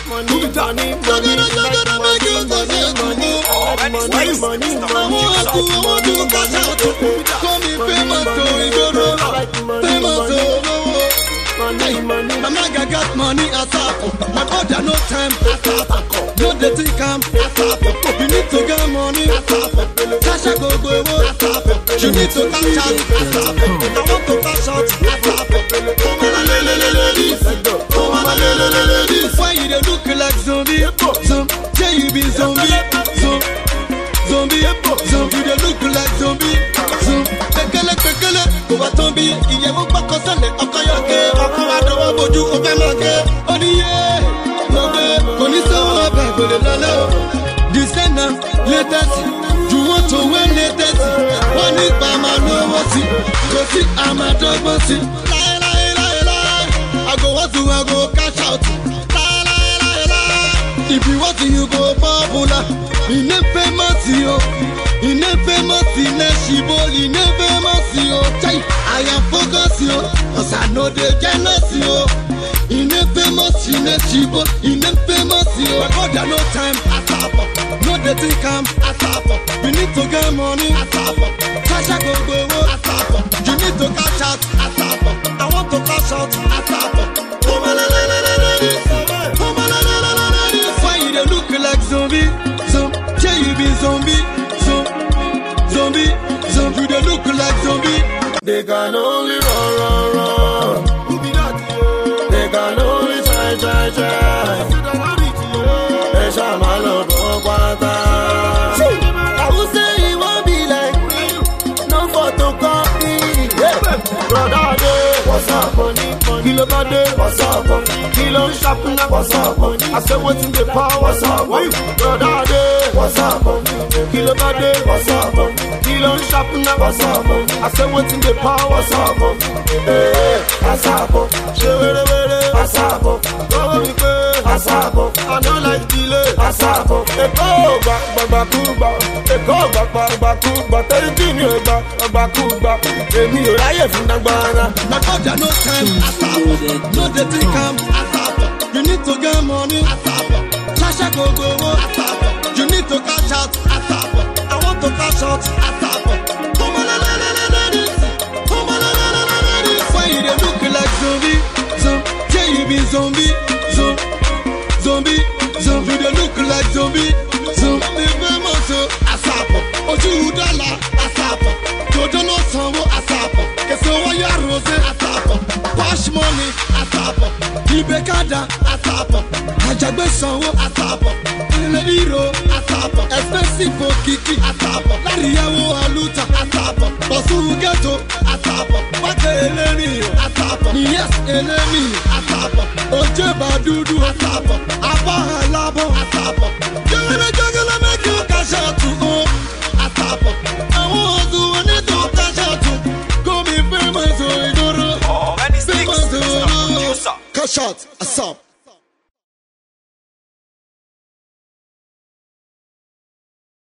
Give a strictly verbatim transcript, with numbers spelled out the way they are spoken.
money, money, money, money, money, money, money, money. I want to, I want to cash out. Call me famous, so it go roll. Famous, so money, money. My nigga got money asap. My brother no time asap. No they think I'm asap. You need to get money asap. Cash go go asap. You need to cash out asap. I want to cash out asap. Come on, lele lele this. Come on, lele lele this. Why you dey look like zombie? Some, yeah you be zombie. Some, zombie. Some you dey look like zombie. Some, pekele pekele. Over zombie. Iye mo pa kosele. Okoyoke. Okowa dowo boju ofe mage. Oniye. Mobe. Koni sowo abe kole lole. Disena latest. You want to win latest. One is by my no wasi. Go see I'm a dog wasi. Lie lie lie lie. I go want to I go cash out. Lie lie lie lie. If you want to you go popular. In a famous yo. In a famous in a shibo. In a famous yo. I am focused yo. Cause I know they jealous yo. In a famous in a shibo. In a famous yo. My God there no time asap. No they think I'm asap. You need to get money asap. Cash out go go asap. You need to cash out asap. I want to cash out asap. Come on la la la la la this. Come on la la la la la this. Why you dey look like zombie? Some, yeah you be zombie. Some, zombie. Some you dey look like zombie. They can only run, run, run. Who be that? They can only try, try, try. They shall my love go I will say it won't be like no photocopy. Brother, what's up, money? Kilo body, what's up, money? Kilo shopping, what's up, money? I say what's in the power, what's up, money? Brother, what's up, money? Kilo body, what's up, money? Kilo shopping, what's up, money? I say what's in the power, what's up, money? Hey, what's up, shewere were, what's up, go me pay, what's up, I don't like delay, what's up, eko back, back, back, back, eko back, back, back, back, thirty me back, back, back, emi o raye fun dagbara. My God there no time asap. No they think I'm asap. You need to get money asap. Cash out go go asap. You need to cash out asap. I want to cash out asap. Come on la la la la la this. Come on la la la la la this. Why you dey look like zombie? Some, yeah you be zombie. Some, zombie. Some you dey look like zombie. Some be famous asap. Oju dala asap. Jojo no sanwo asap. Keso waya rose asap. Cash money asap. Ibekada asap. Ajagbe sanwo asap. Ile hero asap. Expensive okiki asap. Lariyawo aluta asap. Bosu ghetto asap. Wake elemi asap. Yes elemi asap. Oje badudu asap. Aba halabo asap. Jogele jogele make you cash out to go asap. I want to need to cash out to go be famous so it go. Oh, and it's famous so cash out asap.